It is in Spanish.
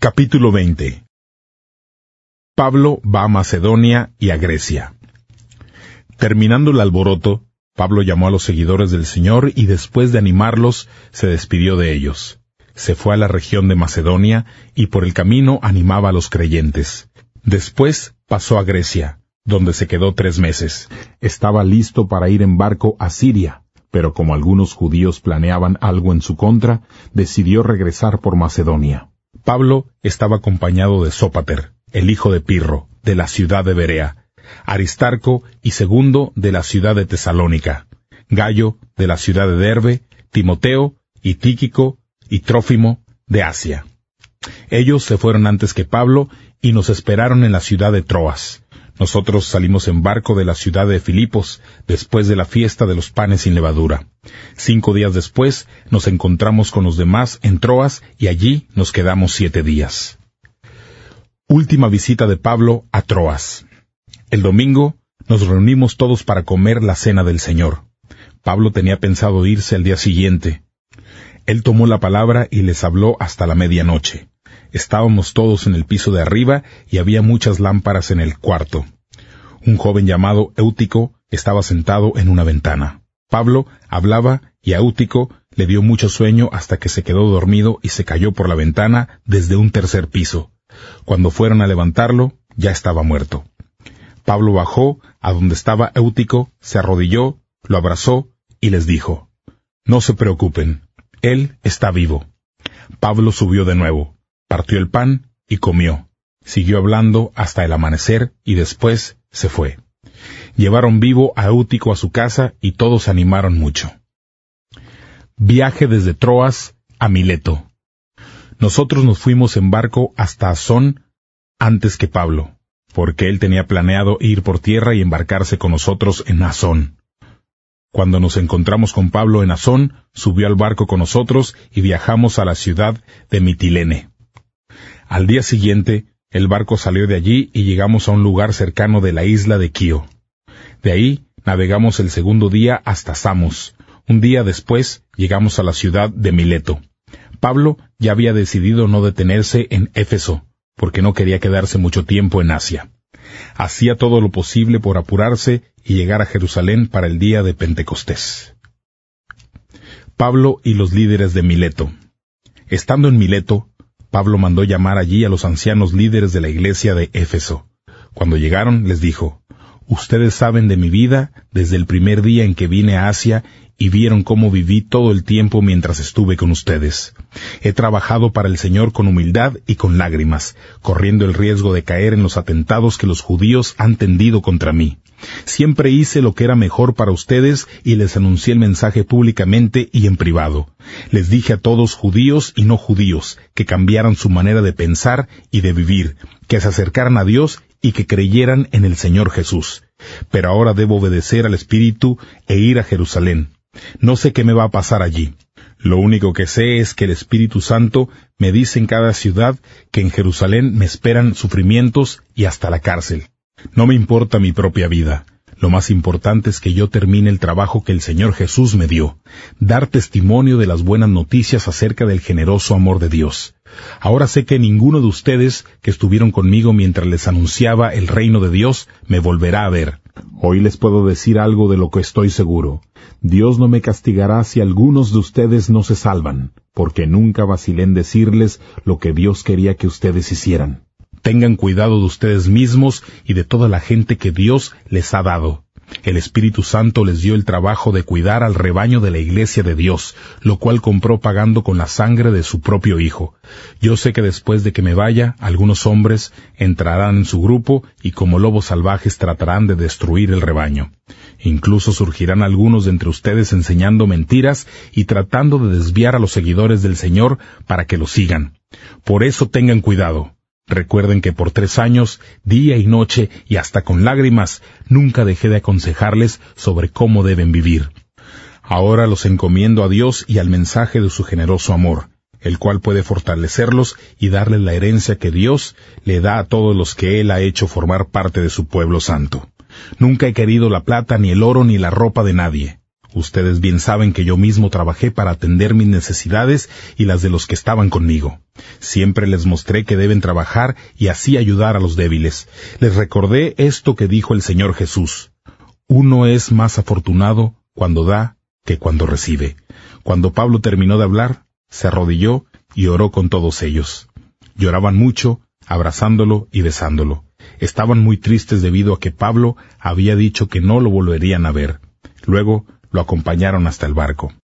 Capítulo 20. Pablo va a Macedonia y a Grecia. Terminando el alboroto, Pablo llamó a los seguidores del Señor y después de animarlos, se despidió de ellos. Se fue a la región de Macedonia y por el camino animaba a los creyentes. Después pasó a Grecia, donde se quedó 3 meses. Estaba listo para ir en barco a Siria, pero como algunos judíos planeaban algo en su contra, decidió regresar por Macedonia. Pablo estaba acompañado de Sópater, el hijo de Pirro, de la ciudad de Berea, Aristarco y Segundo de la ciudad de Tesalónica, Gayo de la ciudad de Derbe, Timoteo y Tíquico y Trófimo de Asia. Ellos se fueron antes que Pablo y nos esperaron en la ciudad de Troas. Nosotros salimos en barco de la ciudad de Filipos, después de la fiesta de los panes sin levadura. 5 días después, nos encontramos con los demás en Troas, y allí nos quedamos 7 días. Última visita de Pablo a Troas. El domingo, nos reunimos todos para comer la cena del Señor. Pablo tenía pensado irse al día siguiente. Él tomó la palabra y les habló hasta la medianoche. Estábamos todos en el piso de arriba y había muchas lámparas en el cuarto. Un joven llamado Eutico estaba sentado en una ventana. Pablo hablaba y a Eutico le dio mucho sueño hasta que se quedó dormido y se cayó por la ventana desde un 3er piso. Cuando fueron a levantarlo, ya estaba muerto. Pablo bajó a donde estaba Eutico, se arrodilló, lo abrazó y les dijo: «No se preocupen, él está vivo». Pablo subió de nuevo. Partió el pan y comió. Siguió hablando hasta el amanecer y después se fue. Llevaron vivo a Eutico a su casa y todos se animaron mucho. Viaje desde Troas a Mileto. Nosotros nos fuimos en barco hasta Asón antes que Pablo, porque él tenía planeado ir por tierra y embarcarse con nosotros en Asón. Cuando nos encontramos con Pablo en Asón, subió al barco con nosotros y viajamos a la ciudad de Mitilene. Al día siguiente, el barco salió de allí y llegamos a un lugar cercano de la isla de Quío. De ahí, navegamos el segundo día hasta Samos. Un día después, llegamos a la ciudad de Mileto. Pablo ya había decidido no detenerse en Éfeso, porque no quería quedarse mucho tiempo en Asia. Hacía todo lo posible por apurarse y llegar a Jerusalén para el día de Pentecostés. Pablo y los líderes de Mileto. Estando en Mileto, Pablo mandó llamar allí a los ancianos líderes de la iglesia de Éfeso. Cuando llegaron, les dijo: «Ustedes saben de mi vida desde el primer día en que vine a Asia y vieron cómo viví todo el tiempo mientras estuve con ustedes. He trabajado para el Señor con humildad y con lágrimas, corriendo el riesgo de caer en los atentados que los judíos han tendido contra mí. Siempre hice lo que era mejor para ustedes y les anuncié el mensaje públicamente y en privado. Les dije a todos, judíos y no judíos, que cambiaran su manera de pensar y de vivir, que se acercaran a Dios y que creyeran en el Señor Jesús. Pero ahora debo obedecer al Espíritu e ir a Jerusalén. No sé qué me va a pasar allí. Lo único que sé es que el Espíritu Santo me dice en cada ciudad que en Jerusalén me esperan sufrimientos y hasta la cárcel. No me importa mi propia vida. Lo más importante es que yo termine el trabajo que el Señor Jesús me dio, dar testimonio de las buenas noticias acerca del generoso amor de Dios. Ahora sé que ninguno de ustedes que estuvieron conmigo mientras les anunciaba el reino de Dios me volverá a ver. Hoy les puedo decir algo de lo que estoy seguro. Dios no me castigará si algunos de ustedes no se salvan, porque nunca vacilé en decirles lo que Dios quería que ustedes hicieran. Tengan cuidado de ustedes mismos y de toda la gente que Dios les ha dado. El Espíritu Santo les dio el trabajo de cuidar al rebaño de la iglesia de Dios, lo cual compró pagando con la sangre de su propio Hijo. Yo sé que después de que me vaya, algunos hombres entrarán en su grupo y como lobos salvajes tratarán de destruir el rebaño. Incluso surgirán algunos de entre ustedes enseñando mentiras y tratando de desviar a los seguidores del Señor para que lo sigan. Por eso tengan cuidado. Recuerden que por 3 años, día y noche, y hasta con lágrimas, nunca dejé de aconsejarles sobre cómo deben vivir. Ahora los encomiendo a Dios y al mensaje de su generoso amor, el cual puede fortalecerlos y darles la herencia que Dios le da a todos los que Él ha hecho formar parte de su pueblo santo. Nunca he querido la plata, ni el oro, ni la ropa de nadie. Ustedes bien saben que yo mismo trabajé para atender mis necesidades y las de los que estaban conmigo. Siempre les mostré que deben trabajar y así ayudar a los débiles. Les recordé esto que dijo el Señor Jesús: uno es más afortunado cuando da que cuando recibe. Cuando Pablo terminó de hablar, se arrodilló y oró con todos ellos. Lloraban mucho, abrazándolo y besándolo. Estaban muy tristes debido a que Pablo había dicho que no lo volverían a ver. Luego lo acompañaron hasta el barco.